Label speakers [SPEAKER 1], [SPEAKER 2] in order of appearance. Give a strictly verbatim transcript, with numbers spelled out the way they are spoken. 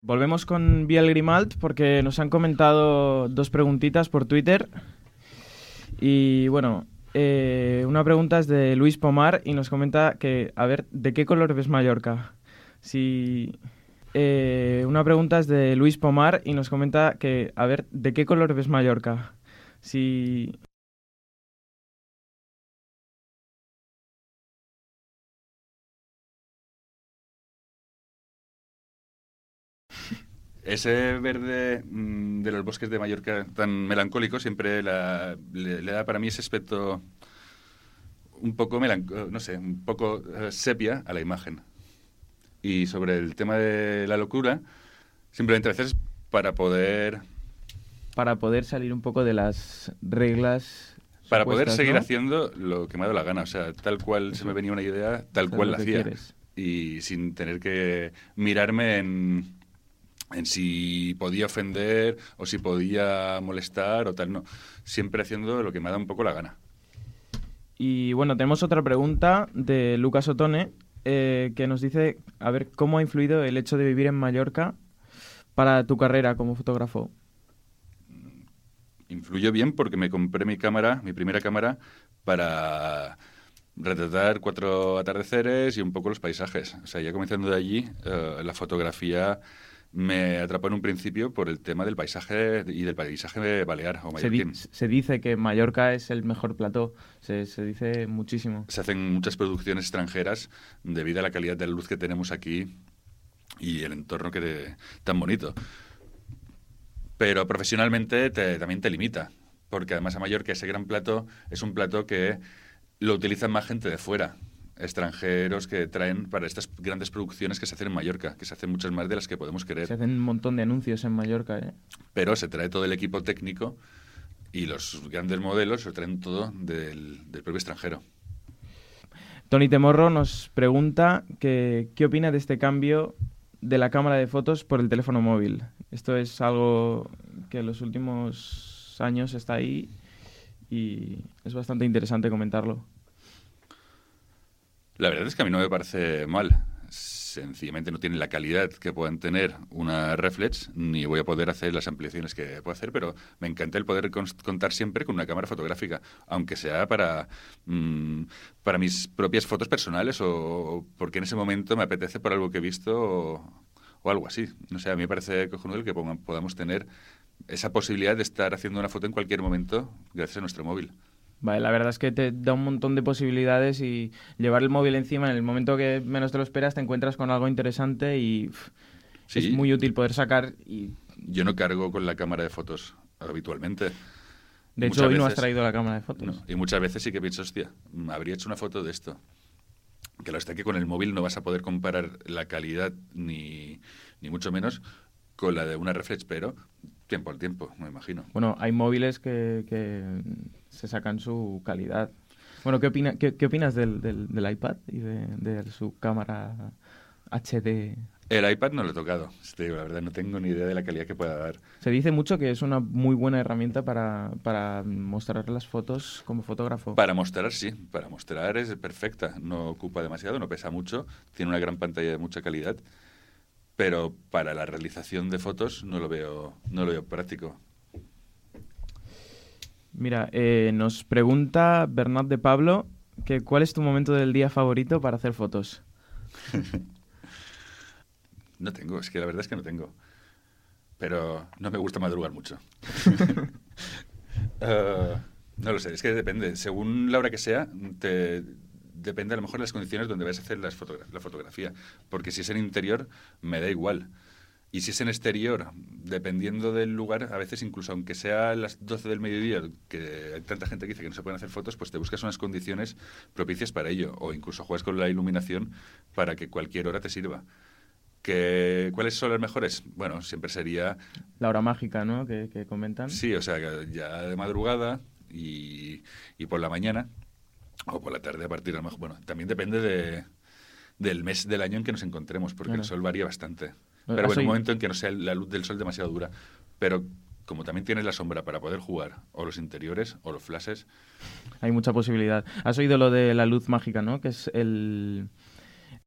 [SPEAKER 1] Volvemos con Biel Grimalt porque nos han comentado dos preguntitas por Twitter. Y bueno, eh, una pregunta es de Luis Pomar y nos comenta que, a ver, ¿de qué color ves Mallorca? Si, eh, una pregunta es de Luis Pomar y nos comenta que, a ver, ¿de qué color ves Mallorca? Si...
[SPEAKER 2] Ese verde mmm, de los bosques de Mallorca tan melancólico siempre la, le, le da para mí ese aspecto un poco melancólico, no sé, un poco uh, sepia a la imagen. Y sobre el tema de la locura, simplemente a veces para poder...
[SPEAKER 1] Para poder salir un poco de las reglas...
[SPEAKER 2] Para poder seguir
[SPEAKER 1] ¿no?
[SPEAKER 2] haciendo lo que me ha dado la gana. O sea, tal cual Eso. se me venía una idea, tal cual la hacía.
[SPEAKER 1] Quieres.
[SPEAKER 2] Y sin tener que mirarme en... en si podía ofender o si podía molestar o tal, no. Siempre haciendo lo que me ha dado un poco la gana.
[SPEAKER 1] Y bueno, tenemos otra pregunta de Lucas Otone, eh, que nos dice, a ver, ¿cómo ha influido el hecho de vivir en Mallorca para tu carrera como fotógrafo?
[SPEAKER 2] Influyó bien porque me compré mi cámara, mi primera cámara, para retratar cuatro atardeceres y un poco los paisajes. O sea, ya comenzando de allí, uh, la fotografía... me atrapó en un principio por el tema del paisaje y del paisaje balear o mallorquín.
[SPEAKER 1] Se, di- se dice que Mallorca es el mejor plató, se, se dice muchísimo.
[SPEAKER 2] Se hacen muchas producciones extranjeras debido a la calidad de la luz que tenemos aquí y el entorno que te, tan bonito. Pero profesionalmente te, también te limita, porque además a Mallorca ese gran plató es un plató que lo utilizan más gente de fuera. Extranjeros que traen para estas grandes producciones que se hacen en Mallorca, que se hacen muchas más de las que podemos querer.
[SPEAKER 1] Se hacen un montón de anuncios en Mallorca, ¿eh?
[SPEAKER 2] Pero se trae todo el equipo técnico y los grandes modelos se traen todo del, del propio extranjero.
[SPEAKER 1] Tony Temorro nos pregunta que, qué opina de este cambio de la cámara de fotos por el teléfono móvil. Esto es algo que en los últimos años está ahí y es bastante interesante comentarlo.
[SPEAKER 2] La verdad es que a mí no me parece mal. Sencillamente no tiene la calidad que puedan tener una reflex, ni voy a poder hacer las ampliaciones que puedo hacer, pero me encanta el poder contar siempre con una cámara fotográfica, aunque sea para, mmm, para mis propias fotos personales o, o porque en ese momento me apetece por algo que he visto o, o algo así. No sé, a mí me parece cojonudo el que podamos tener esa posibilidad de estar haciendo una foto en cualquier momento gracias a nuestro móvil.
[SPEAKER 1] Vale, la verdad es que te da un montón de posibilidades y llevar el móvil encima en el momento que menos te lo esperas te encuentras con algo interesante y pff, sí. Es muy útil poder sacar. Y
[SPEAKER 2] yo no cargo con la cámara de fotos habitualmente.
[SPEAKER 1] De hecho, hoy veces, no has traído la cámara de fotos.
[SPEAKER 2] No, y muchas veces sí que pienso, hostia, habría hecho una foto de esto. Que lo está que con el móvil no vas a poder comparar la calidad ni, ni mucho menos con la de una reflex, pero tiempo al tiempo, me imagino.
[SPEAKER 1] Bueno, hay móviles que, que se sacan su calidad. Bueno, ¿qué, opina, qué, qué opinas del, del, del iPad y de, de su cámara H D?
[SPEAKER 2] El iPad no lo he tocado, te digo, la verdad, no tengo ni idea de la calidad que pueda dar.
[SPEAKER 1] Se dice mucho que es una muy buena herramienta para, para mostrar las fotos como fotógrafo.
[SPEAKER 2] Para mostrar, sí, para mostrar es perfecta, no ocupa demasiado, no pesa mucho, tiene una gran pantalla de mucha calidad. Pero para la realización de fotos no lo veo, no lo veo práctico.
[SPEAKER 1] Mira, eh, nos pregunta Bernat de Pablo que ¿cuál es tu momento del día favorito para hacer fotos?
[SPEAKER 2] No tengo, es que la verdad es que no tengo. Pero no me gusta madrugar mucho. uh, no lo sé, es que depende. Según la hora que sea, te... depende a lo mejor de las condiciones donde vas a hacer las fotogra- la fotografía, porque si es en interior me da igual, y si es en exterior, dependiendo del lugar, a veces incluso aunque sea a las doce del mediodía, que hay tanta gente que dice que no se pueden hacer fotos, pues te buscas unas condiciones propicias para ello, o incluso juegas con la iluminación para que cualquier hora te sirva. ¿Que, ¿Cuáles son las mejores? Bueno, siempre sería...
[SPEAKER 1] La hora mágica, ¿no?, que, que comentan.
[SPEAKER 2] Sí, o sea, ya de madrugada y, y por la mañana, o por la tarde a partir de lo mejor. Bueno, también depende de, del mes del año en que nos encontremos, porque claro, el sol varía bastante. Pero bueno, un momento en que no sea la luz del sol demasiado dura. Pero como también tienes la sombra para poder jugar, o los interiores, o los flashes...
[SPEAKER 1] Hay mucha posibilidad. Has oído lo de la luz mágica, ¿no? Que es el...